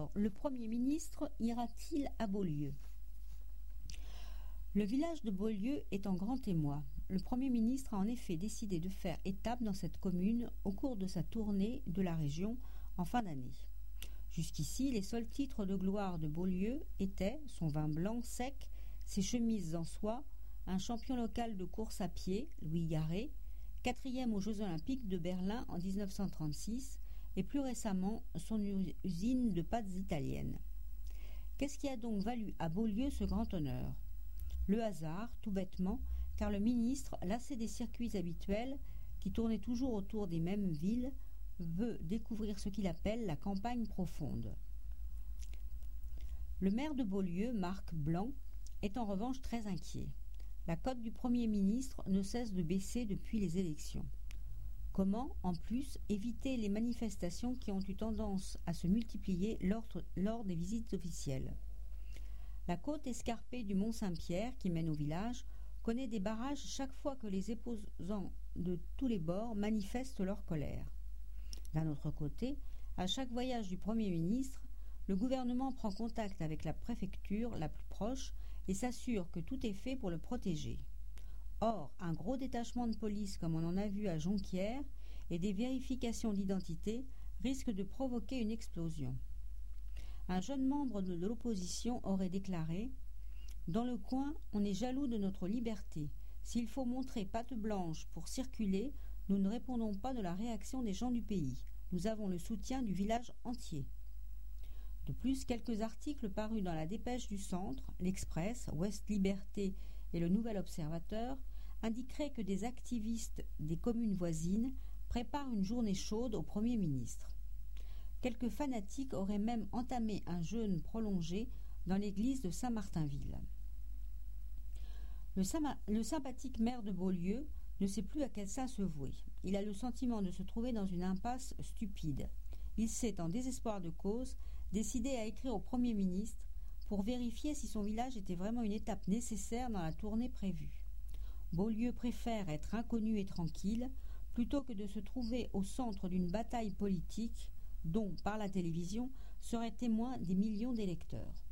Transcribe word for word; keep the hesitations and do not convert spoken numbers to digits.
Alors, le Premier ministre ira-t-il à Beaulieu ? Le village de Beaulieu est en grand émoi. Le Premier ministre a en effet décidé de faire étape dans cette commune au cours de sa tournée de la région en fin d'année. Jusqu'ici, les seuls titres de gloire de Beaulieu étaient son vin blanc sec, ses chemises en soie, un champion local de course à pied, Louis Garré, quatrième aux Jeux Olympiques de Berlin en dix-neuf cent trente-six, et plus récemment son usine de pâtes italiennes. Qu'est-ce qui a donc valu à Beaulieu ce grand honneur ? Le hasard, tout bêtement, car le ministre, lassé des circuits habituels, qui tournaient toujours autour des mêmes villes, veut découvrir ce qu'il appelle la campagne profonde. Le maire de Beaulieu, Marc Blanc, est en revanche très inquiet. La cote du Premier ministre ne cesse de baisser depuis les élections. Comment, en plus, éviter les manifestations qui ont eu tendance à se multiplier lors, lors des visites officielles ? La côte escarpée du Mont-Saint-Pierre, qui mène au village, connaît des barrages chaque fois que les opposants de tous les bords manifestent leur colère. D'un autre côté, à chaque voyage du Premier ministre, le gouvernement prend contact avec la préfecture la plus proche et s'assure que tout est fait pour le protéger. Or, un gros détachement de police comme on en a vu à Jonquière et des vérifications d'identité risquent de provoquer une explosion. Un jeune membre de l'opposition aurait déclaré « Dans le coin, on est jaloux de notre liberté. S'il faut montrer patte blanche pour circuler, nous ne répondons pas de la réaction des gens du pays. Nous avons le soutien du village entier. » De plus, quelques articles parus dans la Dépêche du Centre, l'Express, Ouest Liberté et le Nouvel Observateur indiqueraient que des activistes des communes voisines préparent une journée chaude au Premier ministre. Quelques fanatiques auraient même entamé un jeûne prolongé dans l'église de Saint-Martinville. Le, Saint- le sympathique maire de Beaulieu ne sait plus à quel saint se vouer. Il a le sentiment de se trouver dans une impasse stupide. Il s'est, en désespoir de cause, décidé à écrire au Premier ministre pour vérifier si son village était vraiment une étape nécessaire dans la tournée prévue. Beaulieu préfère être inconnu et tranquille plutôt que de se trouver au centre d'une bataille politique dont, par la télévision, seraient témoins des millions d'électeurs.